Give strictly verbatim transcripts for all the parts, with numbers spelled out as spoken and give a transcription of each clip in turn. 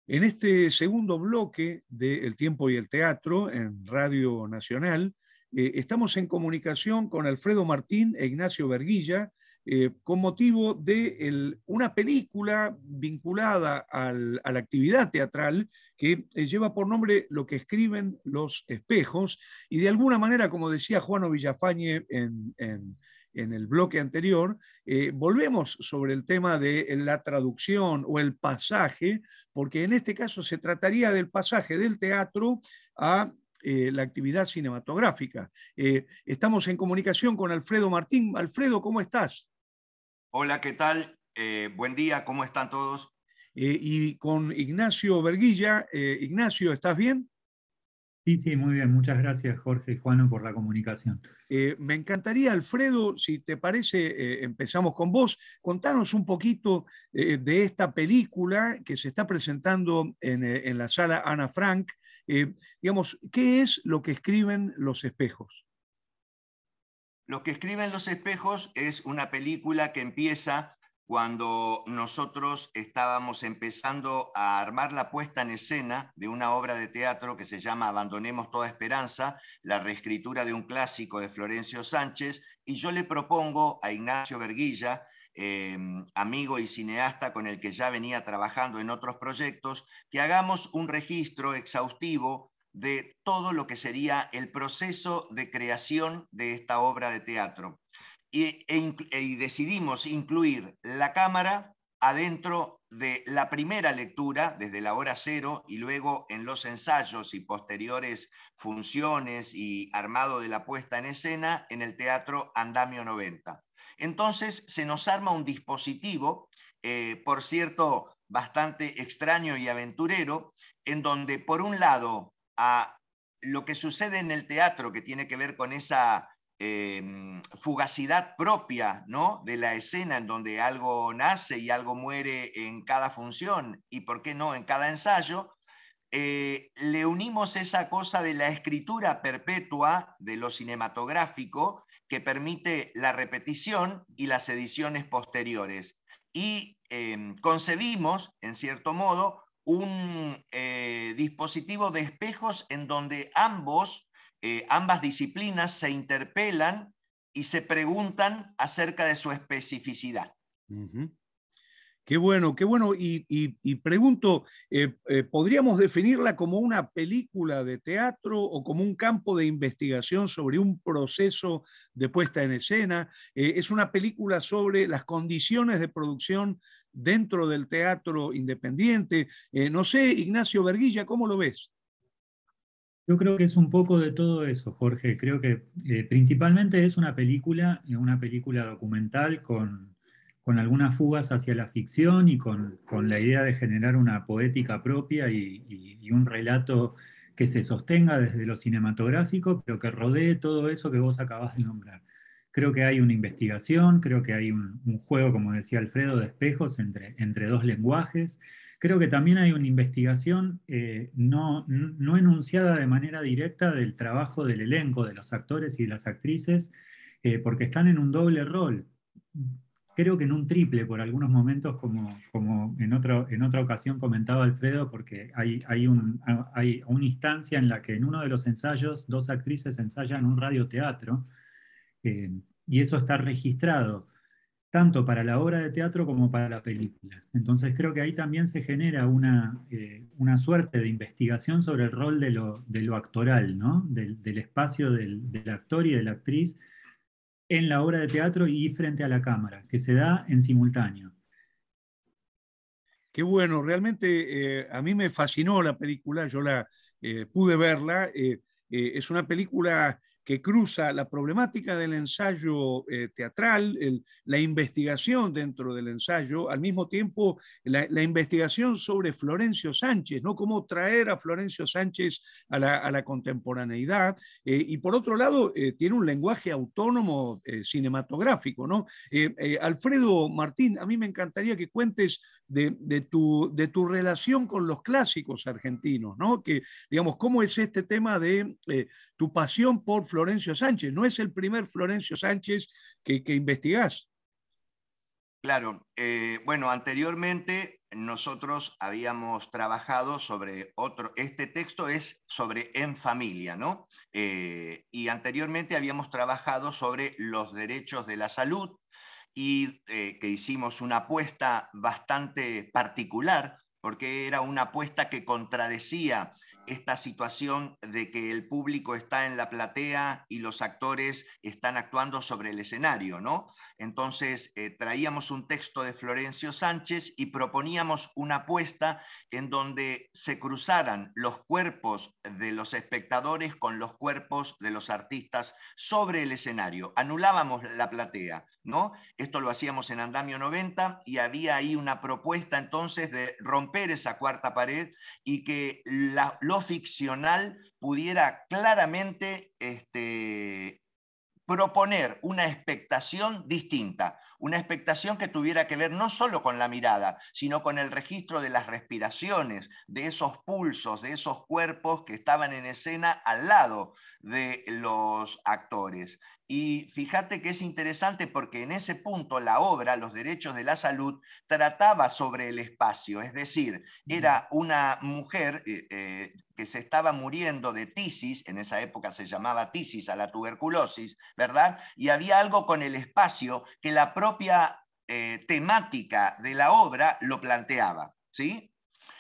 En este segundo bloque de El Tiempo y el Teatro en Radio Nacional, eh, estamos en comunicación con Alfredo Martín e Ignacio Verguilla eh, con motivo de el, una película vinculada al, a la actividad teatral que eh, lleva por nombre Lo que escriben los espejos, y de alguna manera, como decía Juano Villafañe en, en en el bloque anterior, eh, volvemos sobre el tema de la traducción o el pasaje, porque en este caso se trataría del pasaje del teatro a eh, la actividad cinematográfica. Eh, estamos en comunicación con Alfredo Martín. Alfredo, ¿cómo estás? Hola, ¿qué tal? Eh, buen día, ¿cómo están todos? Eh, y con Ignacio Verguilla. Eh, Ignacio, ¿estás bien? Sí, sí, muy bien. Muchas gracias, Jorge y Juano, por la comunicación. Eh, me encantaría, Alfredo, si te parece, eh, empezamos con vos. Contanos un poquito eh, de esta película que se está presentando en, eh, en la sala Ana Frank. Eh, digamos, ¿qué es Lo que escriben los espejos? Lo que escriben los espejos es una película que empieza cuando nosotros estábamos empezando a armar la puesta en escena de una obra de teatro que se llama Abandonemos toda esperanza, la reescritura de un clásico de Florencio Sánchez, y yo le propongo a Ignacio Verguilla, eh, amigo y cineasta con el que ya venía trabajando en otros proyectos, que hagamos un registro exhaustivo de todo lo que sería el proceso de creación de esta obra de teatro. Y, e, y decidimos incluir la cámara adentro de la primera lectura, desde la hora cero, y luego en los ensayos y posteriores funciones y armado de la puesta en escena en el Teatro Andamio noventa. Entonces se nos arma un dispositivo, eh, por cierto, bastante extraño y aventurero, en donde por un lado a lo que sucede en el teatro, que tiene que ver con esa eh, fugacidad propia, ¿no?, de la escena en donde algo nace y algo muere en cada función y, ¿por qué no?, en cada ensayo, eh, le unimos esa cosa de la escritura perpetua de lo cinematográfico que permite la repetición y las ediciones posteriores. Y eh, concebimos, en cierto modo, un eh, dispositivo de espejos en donde ambos, eh, ambas disciplinas se interpelan y se preguntan acerca de su especificidad. Uh-huh. Qué bueno, qué bueno. Y, y, y pregunto, eh, eh, ¿podríamos definirla como una película de teatro o como un campo de investigación sobre un proceso de puesta en escena? Eh, ¿es una película sobre las condiciones de producción dentro del teatro independiente? Eh, no sé, Ignacio Verguilla, ¿cómo lo ves? Yo creo que es un poco de todo eso, Jorge. Creo que eh, principalmente es una película, una película documental con, con algunas fugas hacia la ficción y con, con la idea de generar una poética propia y, y, y un relato que se sostenga desde lo cinematográfico, pero que rodee todo eso que vos acabás de nombrar. Creo que hay una investigación, creo que hay un, un juego, como decía Alfredo, de espejos entre, entre dos lenguajes. Creo que también hay una investigación eh, no, no enunciada de manera directa del trabajo del elenco, de los actores y de las actrices, eh, porque están en un doble rol. Creo que en un triple por algunos momentos, como, como en, otro, en otra ocasión comentaba Alfredo, porque hay, hay, un, hay una instancia en la que en uno de los ensayos dos actrices ensayan un radioteatro, eh, y eso está registrado tanto para la obra de teatro como para la película. Entonces creo que ahí también se genera una, eh, una suerte de investigación sobre el rol de lo, de lo actoral, ¿no? Del, del espacio del, del actor y de la actriz en la obra de teatro y frente a la cámara, que se da en simultáneo. Qué bueno, realmente eh, a mí me fascinó la película, yo la eh, pude verla. Eh, eh, es una película que cruza la problemática del ensayo eh, teatral, el, la investigación dentro del ensayo, al mismo tiempo la, la, investigación sobre Florencio Sánchez, ¿no? Cómo traer a Florencio Sánchez a la, a la contemporaneidad, eh, y por otro lado eh, tiene un lenguaje autónomo eh, cinematográfico, ¿no? Eh, eh, Alfredo Martín, a mí me encantaría que cuentes de, de, tu, de tu relación con los clásicos argentinos, ¿no? Que, digamos, ¿cómo es este tema de eh, tu pasión por Florencio Sánchez? No es el primer Florencio Sánchez que, que investigás. Claro, eh, bueno, anteriormente nosotros habíamos trabajado sobre otro, este texto es sobre En Familia, ¿no? Eh, y anteriormente habíamos trabajado sobre los derechos de la salud y eh, que hicimos una apuesta bastante particular, porque era una apuesta que contradecía esta situación de que el público está en la platea y los actores están actuando sobre el escenario, ¿no? Entonces eh, traíamos un texto de Florencio Sánchez y proponíamos una apuesta en donde se cruzaran los cuerpos de los espectadores con los cuerpos de los artistas sobre el escenario. Anulábamos la platea, ¿no? Esto lo hacíamos en Andamio noventa y había ahí una propuesta entonces de romper esa cuarta pared y que la, lo ficcional pudiera claramente este, proponer una expectación distinta, una expectación que tuviera que ver no solo con la mirada, sino con el registro de las respiraciones, de esos pulsos, de esos cuerpos que estaban en escena al lado de los actores. Y fíjate que es interesante porque en ese punto la obra, Los derechos de la salud, trataba sobre el espacio, es decir, era una mujer eh, eh, que se estaba muriendo de tisis, en esa época se llamaba tisis a la tuberculosis, ¿verdad? Y había algo con el espacio que la propia eh, temática de la obra lo planteaba, ¿sí?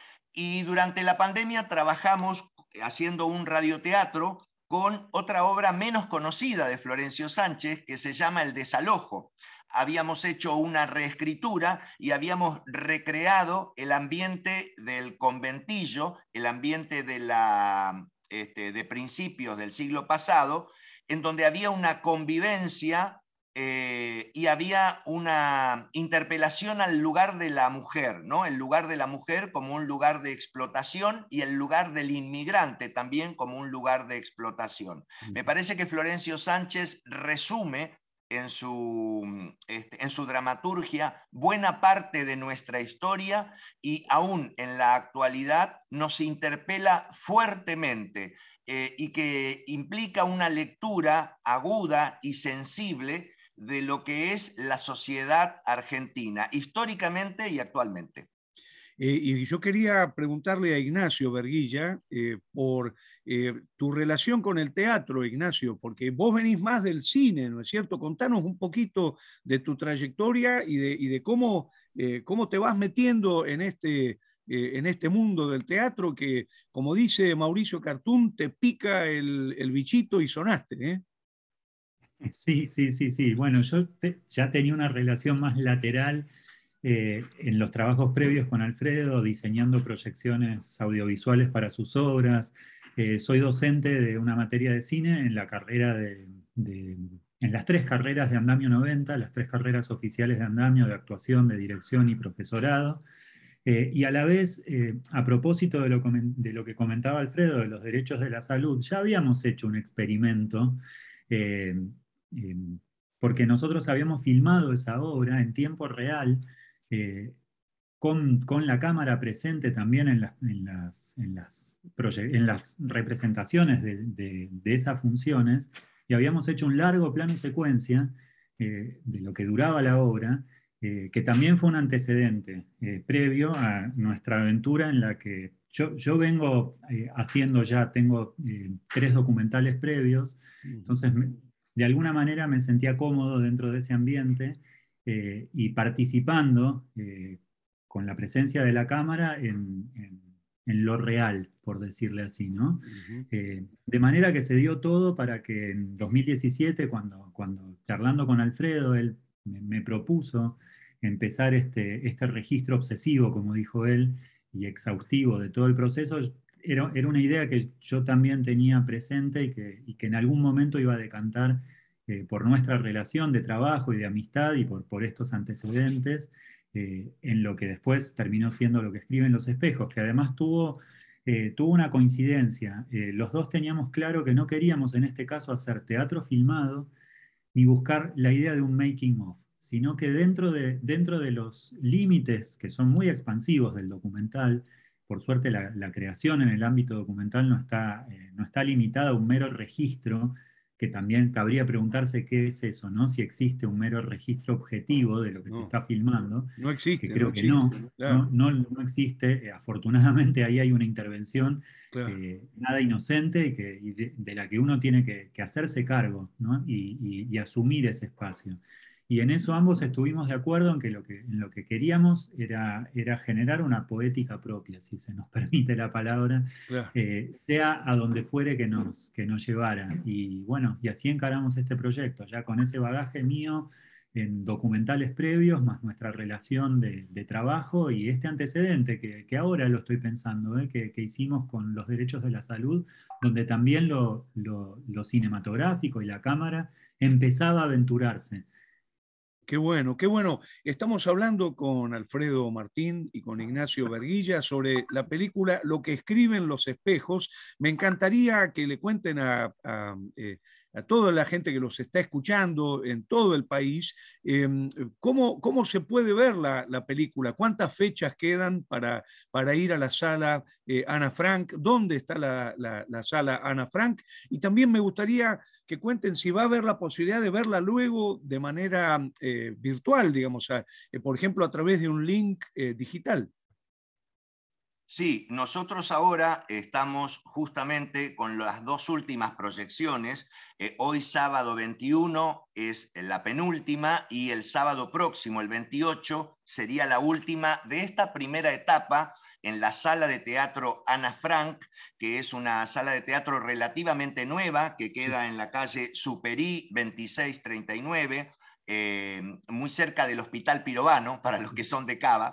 Y durante la pandemia trabajamos haciendo un radioteatro con otra obra menos conocida de Florencio Sánchez que se llama El desalojo. Habíamos hecho una reescritura y habíamos recreado el ambiente del conventillo, el ambiente de, la, este, de principios del siglo pasado, en donde había una convivencia eh, y había una interpelación al lugar de la mujer, ¿no? El lugar de la mujer como un lugar de explotación y el lugar del inmigrante también como un lugar de explotación. Me parece que Florencio Sánchez resume en su, este, en su dramaturgia buena parte de nuestra historia y aún en la actualidad nos interpela fuertemente eh, y que implica una lectura aguda y sensible de lo que es la sociedad argentina, históricamente y actualmente. Eh, y yo quería preguntarle a Ignacio Verguilla eh, por eh, tu relación con el teatro, Ignacio, porque vos venís más del cine, ¿no es cierto? Contanos un poquito de tu trayectoria y de, y de cómo, eh, cómo te vas metiendo en este, eh, en este mundo del teatro que, como dice Mauricio Cartún, te pica el, el bichito y sonaste, ¿eh? Sí, sí, sí, sí. Bueno, yo te, ya tenía una relación más lateral eh, en los trabajos previos con Alfredo, diseñando proyecciones audiovisuales para sus obras. Eh, soy docente de una materia de cine en la carrera de, de, en las tres carreras de Andamio noventa, las tres carreras oficiales de Andamio, de actuación, de dirección y profesorado. Eh, y a la vez, eh, a propósito de lo, de lo que comentaba Alfredo, de los derechos de la salud, ya habíamos hecho un experimento eh, eh, porque nosotros habíamos filmado esa obra en tiempo real, eh, con, con la cámara presente también en, la, en, las, en, las, en las representaciones de, de, de esas funciones, y habíamos hecho un largo plano secuencia eh, de lo que duraba la obra, eh, que también fue un antecedente eh, previo a nuestra aventura en la que yo, yo vengo eh, haciendo ya, tengo eh, tres documentales previos, entonces me, de alguna manera me sentía cómodo dentro de ese ambiente eh, y participando eh, con la presencia de la cámara en, en, en lo real, por decirle así, ¿no? Uh-huh. Eh, de manera que se dio todo para que en dos mil diecisiete, cuando, cuando charlando con Alfredo, él me, me propuso empezar este, este registro obsesivo, como dijo él, y exhaustivo de todo el proceso, era, era una idea que yo también tenía presente y que, y que en algún momento iba a decantar eh, por nuestra relación de trabajo y de amistad y por, por estos antecedentes, eh, en lo que después terminó siendo lo que escriben Los espejos, que además tuvo, eh, tuvo una coincidencia. Eh, los dos teníamos claro que no queríamos en este caso hacer teatro filmado ni buscar la idea de un making of, sino que dentro de, dentro de los límites que son muy expansivos del documental, por suerte la, la creación en el ámbito documental no está, eh, no está limitada a un mero registro, que también cabría preguntarse qué es eso, ¿no? Si existe un mero registro objetivo de lo que No, se está filmando, no existe, que creo no que existe. no, Claro, no, no, no existe. Eh, afortunadamente ahí hay una intervención claro. eh, nada inocente y, que, y de, de la que uno tiene que, que hacerse cargo, ¿no? y, y, y asumir ese espacio. Y en eso ambos estuvimos de acuerdo en que lo que, en lo que queríamos era, era generar una poética propia, si se nos permite la palabra, Claro. eh, sea a donde fuere que nos, que nos llevara. Y bueno, y así encaramos este proyecto, ya con ese bagaje mío en documentales previos, más nuestra relación de, de trabajo y este antecedente que, que ahora lo estoy pensando, ¿eh? que, que hicimos con los derechos de la salud, donde también lo, lo, lo cinematográfico y la cámara empezaba a aventurarse. Qué bueno, qué bueno. Estamos hablando con Alfredo Martín y con Ignacio Verguilla sobre la película Lo que escriben los espejos. Me encantaría que le cuenten a, a, eh, a toda la gente que los está escuchando en todo el país eh, cómo, cómo se puede ver la, la película, cuántas fechas quedan para, para ir a la sala eh, Ana Frank, dónde está la, la, la sala Ana Frank. Y también me gustaría que cuenten si va a haber la posibilidad de verla luego de manera eh, virtual, digamos, a, eh, por ejemplo, a través de un link eh, digital. Sí, nosotros ahora estamos justamente con las dos últimas proyecciones. Eh, hoy sábado veintiuno es la penúltima y el sábado próximo, el veintiocho, sería la última de esta primera etapa en la sala de teatro Ana Frank, que es una sala de teatro relativamente nueva que queda en la calle Superí veintiséis treinta y nueve. Eh, muy cerca del Hospital Pirovano, para los que son de Cava,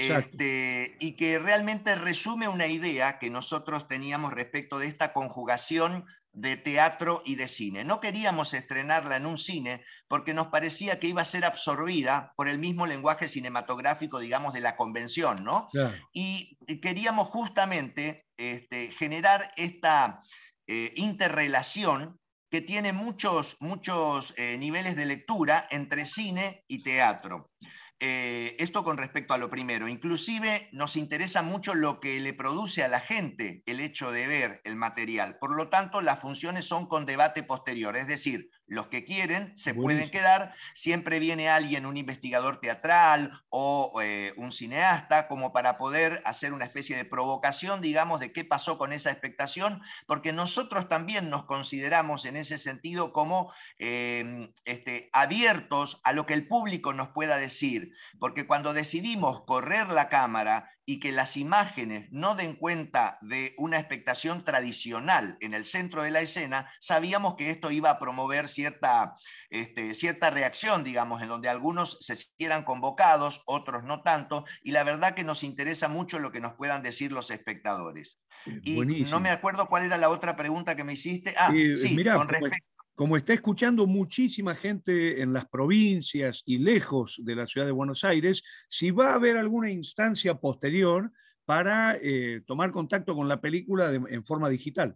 este, y que realmente resume una idea que nosotros teníamos respecto de esta conjugación de teatro y de cine. No queríamos estrenarla en un cine porque nos parecía que iba a ser absorbida por el mismo lenguaje cinematográfico, digamos, de la convención, ¿no? Claro. Y queríamos justamente este, generar esta eh, interrelación que tiene muchos, muchos eh, niveles de lectura entre cine y teatro. Eh, esto con respecto a lo primero. Inclusive nos interesa mucho lo que le produce a la gente el hecho de ver el material. Por lo tanto, las funciones son con debate posterior. Es decir, los que quieren se Buenísimo. pueden quedar. Siempre viene alguien, un investigador teatral o eh, un cineasta, como para poder hacer una especie de provocación, digamos, de qué pasó con esa expectación, porque nosotros también nos consideramos en ese sentido como eh, este, abiertos a lo que el público nos pueda decir. Porque cuando decidimos correr la cámara y que las imágenes no den cuenta de una expectación tradicional en el centro de la escena, sabíamos que esto iba a promover cierta, este, cierta reacción, digamos, en donde algunos se sintieran convocados, otros no tanto, y la verdad que nos interesa mucho lo que nos puedan decir los espectadores. Eh, Y no me buenísimo. acuerdo cuál era la otra pregunta que me hiciste. Ah, Eh, sí, mirá, con como, respecto. como está escuchando muchísima gente en las provincias y lejos de la ciudad de Buenos Aires, si va a haber alguna instancia posterior para eh, tomar contacto con la película de, en forma digital.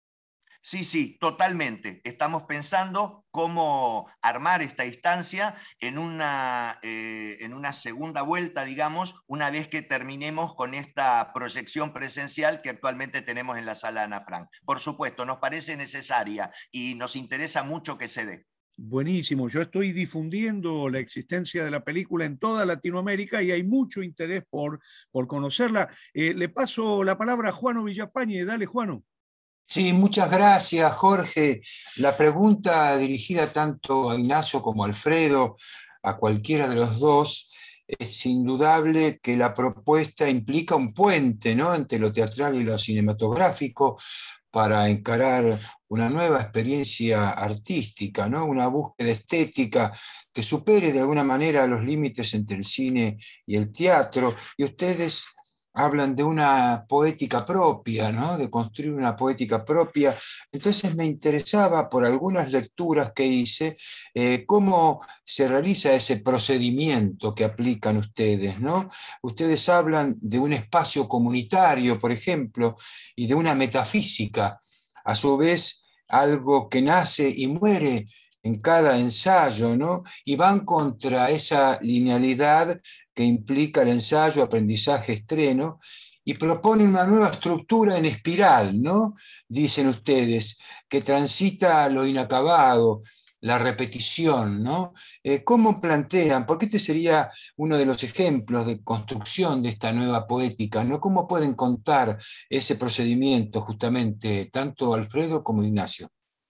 Sí, sí, totalmente. Estamos pensando cómo armar esta instancia en una, eh, en una segunda vuelta, digamos, una vez que terminemos con esta proyección presencial que actualmente tenemos en la sala Ana Frank. Por supuesto, nos parece necesaria y nos interesa mucho que se dé. Buenísimo, yo estoy difundiendo la existencia de la película en toda Latinoamérica y hay mucho interés por, por conocerla. Eh, le paso la palabra a Juano Villapañe. Dale, Juano. Sí, muchas gracias, Jorge. La pregunta dirigida tanto a Ignacio como a Alfredo, a cualquiera de los dos, es indudable que la propuesta implica un puente, ¿no?, entre lo teatral y lo cinematográfico para encarar una nueva experiencia artística, ¿no?, una búsqueda estética que supere de alguna manera los límites entre el cine y el teatro. Y ustedes hablan de una poética propia, ¿no?, de construir una poética propia. Entonces me interesaba, por algunas lecturas que hice, eh, cómo se realiza ese procedimiento que aplican ustedes, ¿no? Ustedes hablan de un espacio comunitario, por ejemplo, y de una metafísica, a su vez algo que nace y muere en cada ensayo, ¿no? Y van contra esa linealidad que implica el ensayo, aprendizaje, estreno, y proponen una nueva estructura en espiral, ¿no? Dicen ustedes, que transita lo inacabado, la repetición, ¿no? Eh, ¿Cómo plantean? Porque este sería uno de los ejemplos de construcción de esta nueva poética, ¿no? ¿Cómo pueden contar ese procedimiento justamente, tanto Alfredo como Ignacio?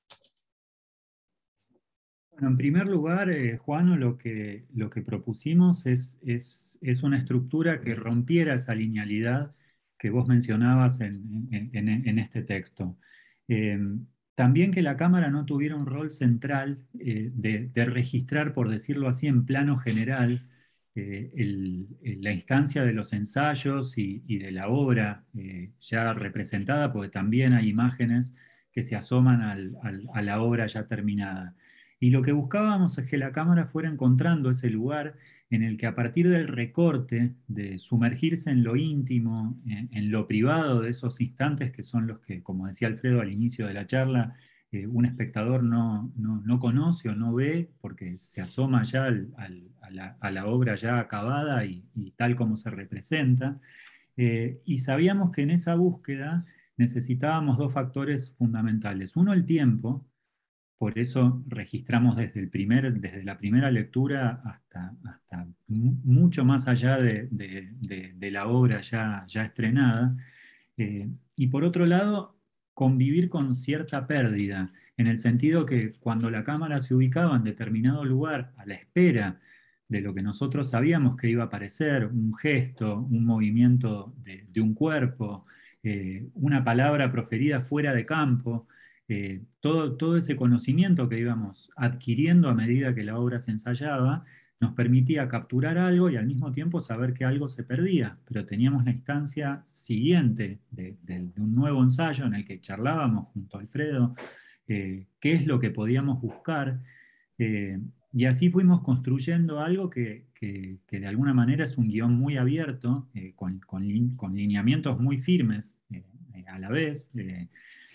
Bueno, en primer lugar, eh, Juano, lo que, lo que propusimos es, es, es una estructura que rompiera esa linealidad que vos mencionabas en, en, en- en este texto. Eh, También que la cámara no tuviera un rol central eh, de, de registrar, por decirlo así, en plano general, eh, el- el- la instancia de los ensayos y, y de la obra eh, ya representada, porque también hay imágenes que se asoman al- al- a la obra ya terminada. Y lo que buscábamos es que la cámara fuera encontrando ese lugar en el que a partir del recorte, de sumergirse en lo íntimo, en, en lo privado de esos instantes que son los que, como decía Alfredo al inicio de la charla, eh, un espectador no, no, no conoce o no ve porque se asoma ya al- al- a, la, a la obra ya acabada y, y tal como se representa. Eh, y sabíamos que en esa búsqueda necesitábamos dos factores fundamentales. Uno, el tiempo. Por eso registramos desde, el primer, desde la primera lectura hasta, hasta mu- mucho más allá de, de- de- de la obra ya, ya estrenada. Eh, y por otro lado, convivir con cierta pérdida, en el sentido que cuando la cámara se ubicaba en determinado lugar a la espera de lo que nosotros sabíamos que iba a aparecer, un gesto, un movimiento de, de un cuerpo, eh, una palabra proferida fuera de campo, eh, todo, todo ese conocimiento que íbamos adquiriendo a medida que la obra se ensayaba, nos permitía capturar algo y al mismo tiempo saber que algo se perdía, pero teníamos la instancia siguiente de, de- de un nuevo ensayo en el que charlábamos junto a Alfredo, eh, qué es lo que podíamos buscar, eh, y así fuimos construyendo algo que, que- que de alguna manera es un guión muy abierto, eh, con, con lin- con lineamientos muy firmes eh, eh, a la vez, eh,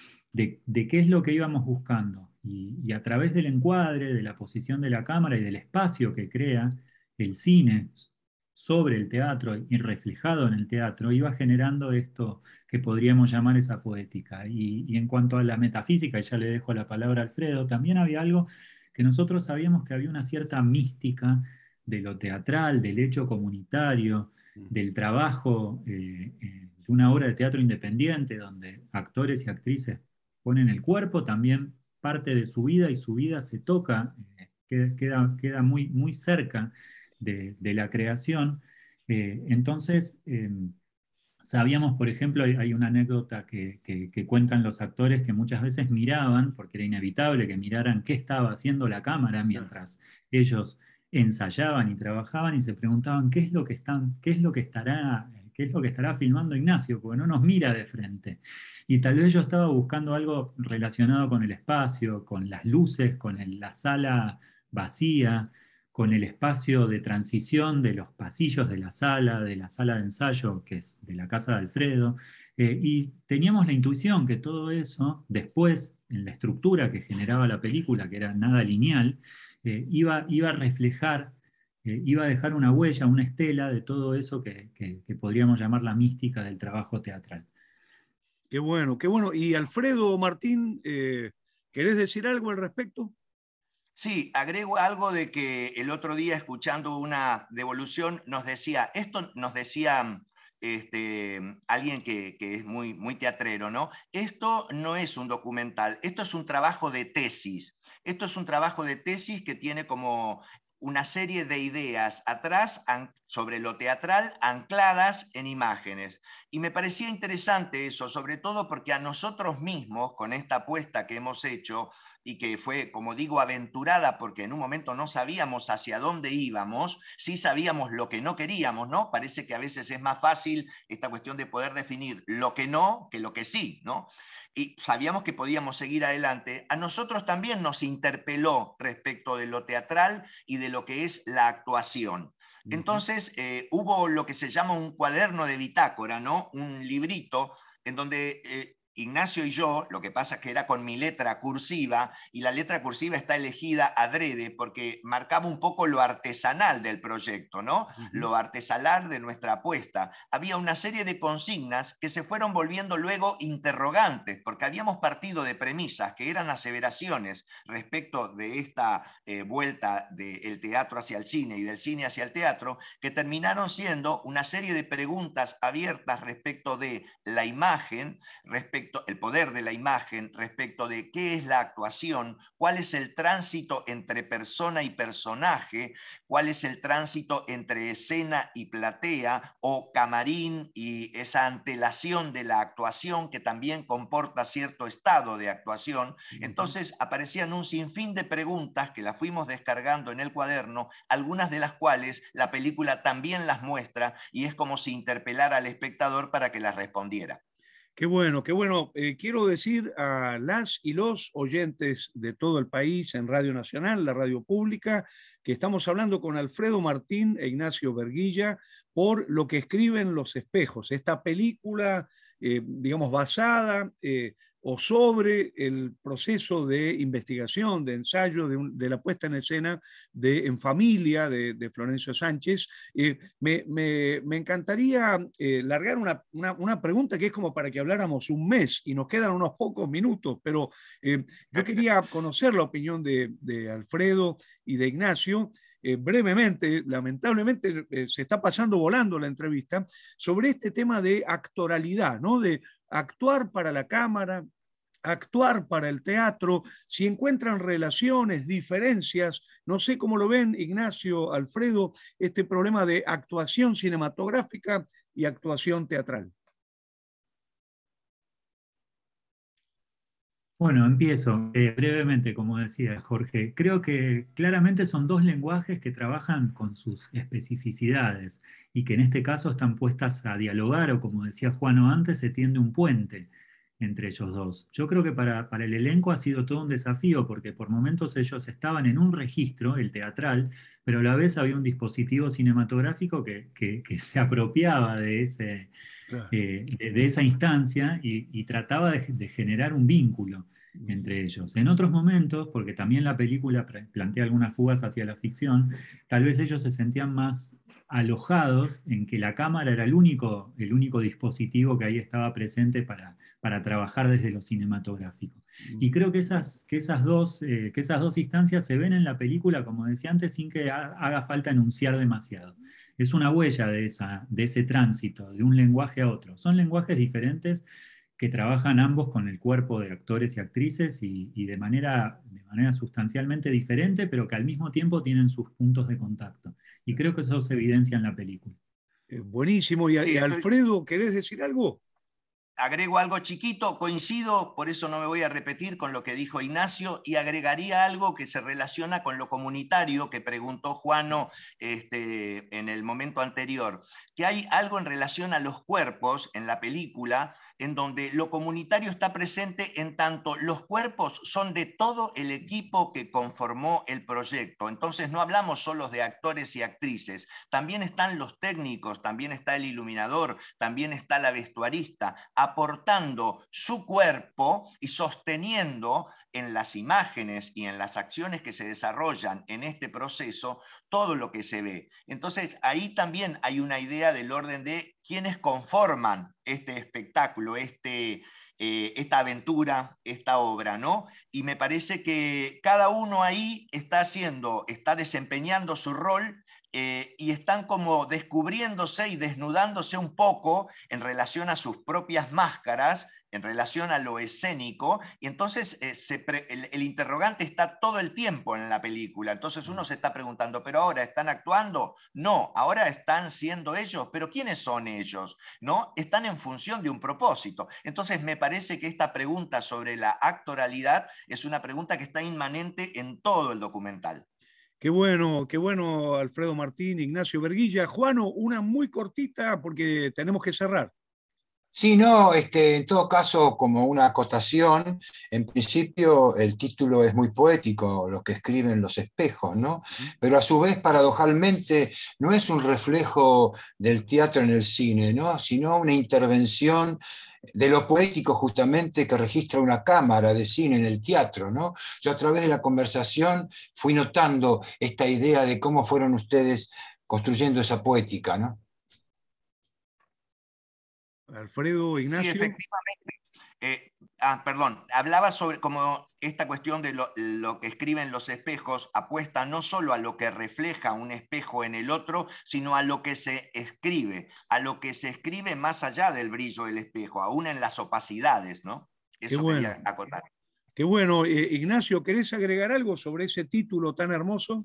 de, de qué es lo que íbamos buscando. Y, y a través del encuadre, de la posición de la cámara y del espacio que crea el cine sobre el teatro y reflejado en el teatro, iba generando esto que podríamos llamar esa poética. Y, y en cuanto a la metafísica, y ya le dejo la palabra a Alfredo, también había algo que nosotros sabíamos que había una cierta mística de lo teatral, del hecho comunitario, del trabajo eh, eh, de una obra de teatro independiente, donde actores y actrices ponen el cuerpo, también parte de su vida y su vida se toca, eh, queda, queda, queda muy, muy cerca de, de la creación. Eh, entonces, eh, sabíamos, por ejemplo, hay, hay una anécdota que, que- que cuentan los actores que muchas veces miraban, porque era inevitable que miraran qué estaba haciendo la cámara mientras ellos ensayaban y trabajaban y se preguntaban qué es lo que están, qué es lo que estará, qué es lo que estará filmando Ignacio, porque no nos mira de frente. Y tal vez yo estaba buscando algo relacionado con el espacio, con las luces, con el- la sala vacía, con el espacio de transición de los pasillos de la sala, de la sala de ensayo, que es de la casa de Alfredo, eh, y teníamos la intuición que todo eso, después, en la estructura que generaba la película, que era nada lineal, eh, iba, iba a reflejar, eh, iba a dejar una huella, una estela de todo eso que, que- que podríamos llamar la mística del trabajo teatral. Qué bueno, qué bueno. Y Alfredo Martín, eh, ¿querés decir algo al respecto? Sí, agrego algo de que el otro día escuchando una devolución nos decía, esto nos decía este, alguien que, que es muy, muy teatrero, ¿no? Esto no es un documental, esto es un trabajo de tesis. Esto es un trabajo de tesis que tiene como una serie de ideas atrás sobre lo teatral ancladas en imágenes. Y me parecía interesante eso, sobre todo porque a nosotros mismos, con esta apuesta que hemos hecho, y que fue, como digo, aventurada porque en un momento no sabíamos hacia dónde íbamos, sí sabíamos lo que no queríamos, ¿no? Parece que a veces es más fácil esta cuestión de poder definir lo que no que lo que sí, ¿no? Y sabíamos que podíamos seguir adelante. A nosotros también nos interpeló respecto de lo teatral y de lo que es la actuación. Entonces, eh, hubo lo que se llama un cuaderno de bitácora, ¿no? Un librito en donde... Eh, Ignacio y yo, lo que pasa es que era con mi letra cursiva, y la letra cursiva está elegida adrede porque marcaba un poco lo artesanal del proyecto, ¿no? Uh-huh. Lo artesanal de nuestra apuesta. Había una serie de consignas que se fueron volviendo luego interrogantes, porque habíamos partido de premisas que eran aseveraciones respecto de esta eh, vuelta del teatro hacia el cine y del cine hacia el teatro, que terminaron siendo una serie de preguntas abiertas respecto de la imagen, respecto el poder de la imagen, respecto de qué es la actuación, cuál es el tránsito entre persona y personaje, cuál es el tránsito entre escena y platea o camarín y esa antelación de la actuación que también comporta cierto estado de actuación. Entonces aparecían un sinfín de preguntas que las fuimos descargando en el cuaderno, algunas de las cuales la película también las muestra y es como si interpelara al espectador para que las respondiera. Qué bueno, qué bueno. Eh, quiero decir a las y los oyentes de todo el país en Radio Nacional, la radio pública, que estamos hablando con Alfredo Martín e Ignacio Verguilla por Lo que escriben los espejos, esta película, eh, digamos, basada eh, o sobre el proceso de investigación, de ensayo, de, un, de la puesta en escena de En Familia, de, de Florencio Sánchez. Eh, me, me, me encantaría eh, largar una, una, una pregunta que es como para que habláramos un mes y nos quedan unos pocos minutos, pero eh, yo quería conocer la opinión de, de Alfredo y de Ignacio. Eh, brevemente, lamentablemente eh, se está pasando volando la entrevista, sobre este tema de actoralidad, ¿no? De actuar para la cámara, actuar para el teatro, si encuentran relaciones, diferencias, no sé cómo lo ven Ignacio, Alfredo, este problema de actuación cinematográfica y actuación teatral. Bueno, empiezo eh, brevemente, como decía Jorge. Creo que claramente son dos lenguajes que trabajan con sus especificidades y que en este caso están puestas a dialogar, o como decía Juano antes, se tiende un puente entre ellos dos. Yo creo que para, para el elenco ha sido todo un desafío, porque por momentos ellos estaban en un registro, el teatral, pero a la vez había un dispositivo cinematográfico que, que, que se apropiaba de, ese, claro. eh, de, de esa instancia y, y trataba de, de generar un vínculo entre ellos. En otros momentos, porque también la película plantea algunas fugas hacia la ficción, tal vez ellos se sentían más alojados en que la cámara era el único, el único dispositivo que ahí estaba presente para, para trabajar desde lo cinematográfico. Y creo que esas, que, esas dos, eh, que esas dos instancias se ven en la película, como decía antes, sin que ha, haga falta enunciar demasiado. Es una huella de, esa, de ese tránsito, de un lenguaje a otro. Son lenguajes diferentes que trabajan ambos con el cuerpo de actores y actrices y, y de, manera, de manera sustancialmente diferente, pero que al mismo tiempo tienen sus puntos de contacto. Y creo que eso se evidencia en la película. Eh, buenísimo. ¿Y, sí, y Alfredo, querés decir algo? Agrego algo chiquito, coincido, por eso no me voy a repetir con lo que dijo Ignacio, y agregaría algo que se relaciona con lo comunitario que preguntó Juano este, en el momento anterior, que hay algo en relación a los cuerpos en la película, en donde lo comunitario está presente en tanto los cuerpos son de todo el equipo que conformó el proyecto. Entonces no hablamos solo de actores y actrices, también están los técnicos, también está el iluminador, también está la vestuarista, aportando su cuerpo y sosteniendo en las imágenes y en las acciones que se desarrollan en este proceso todo lo que se ve. Entonces ahí también hay una idea del orden de quiénes conforman este espectáculo, este, eh, esta aventura, esta obra, ¿no? Y me parece que cada uno ahí está haciendo, está desempeñando su rol Eh, y están como descubriéndose y desnudándose un poco en relación a sus propias máscaras, en relación a lo escénico, y entonces eh, se pre, el, el interrogante está todo el tiempo en la película. Entonces uno se está preguntando, ¿pero ahora están actuando? No, ahora están siendo ellos, pero ¿quiénes son ellos? ¿No? Están en función de un propósito. Entonces me parece que esta pregunta sobre la actoralidad es una pregunta que está inmanente en todo el documental. Qué bueno, qué bueno, Alfredo Martín, Ignacio Verguilla. Juano, una muy cortita porque tenemos que cerrar. Sí, no, este, en todo caso, como una acotación, en principio el título es muy poético, lo que escriben los espejos, ¿no? Pero a su vez, paradojalmente, no es un reflejo del teatro en el cine, ¿no? Sino una intervención de lo poético justamente que registra una cámara de cine en el teatro, ¿no? Yo a través de la conversación fui notando esta idea de cómo fueron ustedes construyendo esa poética, ¿no? Alfredo, Sí, Ignacio. efectivamente. Eh, ah, perdón, hablaba sobre cómo esta cuestión de lo, lo que escriben los espejos apuesta no solo a lo que refleja un espejo en el otro, sino a lo que se escribe, a lo que se escribe más allá del brillo del espejo, aún en las opacidades, ¿no? Qué Eso bueno. quería acotar. Qué bueno. Eh, Ignacio, ¿querés agregar algo sobre ese título tan hermoso?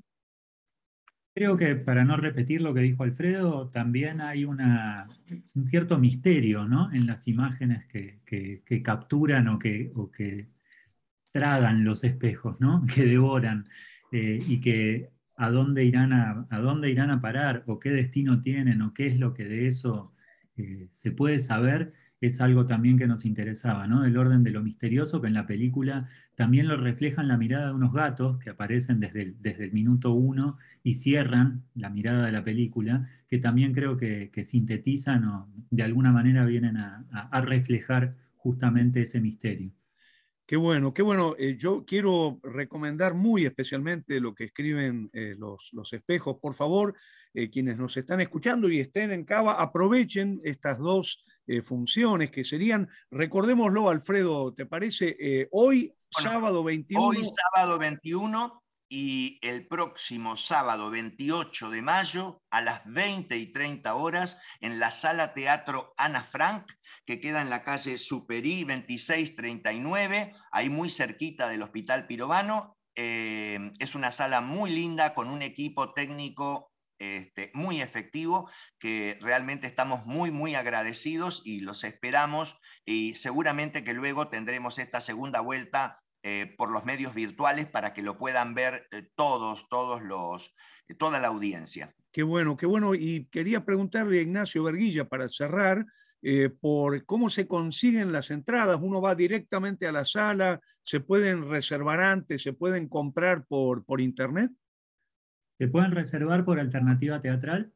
Creo que para no repetir lo que dijo Alfredo, también hay una, un cierto misterio, ¿no? En las imágenes que, que- que capturan o que, o que tragan los espejos, ¿no? Que devoran eh, y que a dónde irán a, a dónde irán a parar o qué destino tienen o qué es lo que de eso eh, se puede saber, es algo también que nos interesaba, ¿no? El orden de lo misterioso, que en la película también lo reflejan la mirada de unos gatos que aparecen desde el, desde el minuto uno y cierran la mirada de la película, que también creo que, que sintetizan o de alguna manera vienen a, a- a reflejar justamente ese misterio. Qué bueno, qué bueno. Eh, yo quiero recomendar muy especialmente lo que escriben eh, los, los espejos. Por favor, eh, quienes nos están escuchando y estén en Cava, aprovechen estas dos eh, funciones que serían, recordémoslo, Alfredo, ¿te parece? Eh, hoy, Bueno, sábado hoy veintiuno. sábado veintiuno y el próximo sábado veintiocho de mayo a las veinte y treinta horas en la Sala Teatro Ana Frank, que queda en la calle Superí veintiséis treinta y nueve, ahí muy cerquita del Hospital Pirovano. Eh, es una sala muy linda con un equipo técnico este, muy efectivo, que realmente estamos muy, muy agradecidos y los esperamos, y seguramente que luego tendremos esta segunda vuelta eh, por los medios virtuales para que lo puedan ver eh, todos, todos los, eh, toda la audiencia. Qué bueno, qué bueno. Y quería preguntarle a Ignacio Verguilla para cerrar eh, por cómo se consiguen las entradas. Uno va directamente a la sala, se pueden reservar antes, se pueden comprar por, por internet. Se pueden reservar por alternativa teatral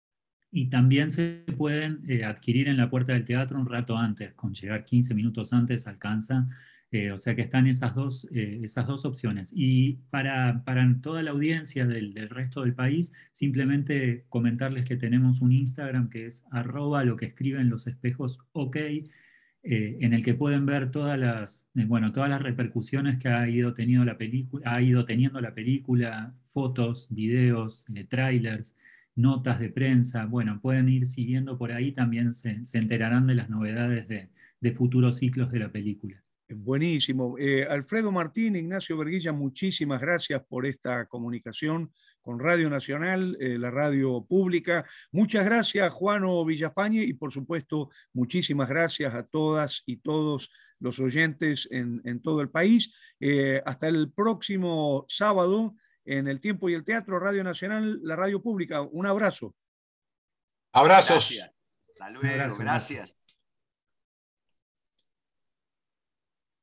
y también se pueden eh, adquirir en la puerta del teatro un rato antes, con llegar quince minutos antes alcanza. Eh, o sea que están esas dos, eh, esas dos opciones. Y para, para toda la audiencia del, del resto del país, simplemente comentarles que tenemos un Instagram que es arroba lo que escriben los espejos ok, eh, en el que pueden ver todas las, eh, bueno, todas las repercusiones que ha ido teniendo la película, ha ido teniendo la película, fotos, videos, eh, trailers, notas de prensa. Bueno, pueden ir siguiendo por ahí, también se, se enterarán de las novedades de, de futuros ciclos de la película. Buenísimo. Eh, Alfredo Martín, Ignacio Verguilla, muchísimas gracias por esta comunicación con Radio Nacional, eh, la radio pública. Muchas gracias, Juano Villafañe, y por supuesto, muchísimas gracias a todas y todos los oyentes en, en todo el país. Eh, hasta el próximo sábado en El Tiempo y el Teatro, Radio Nacional, la radio pública. Un abrazo. Abrazos. Gracias. Hasta Un luego. abrazo. Gracias.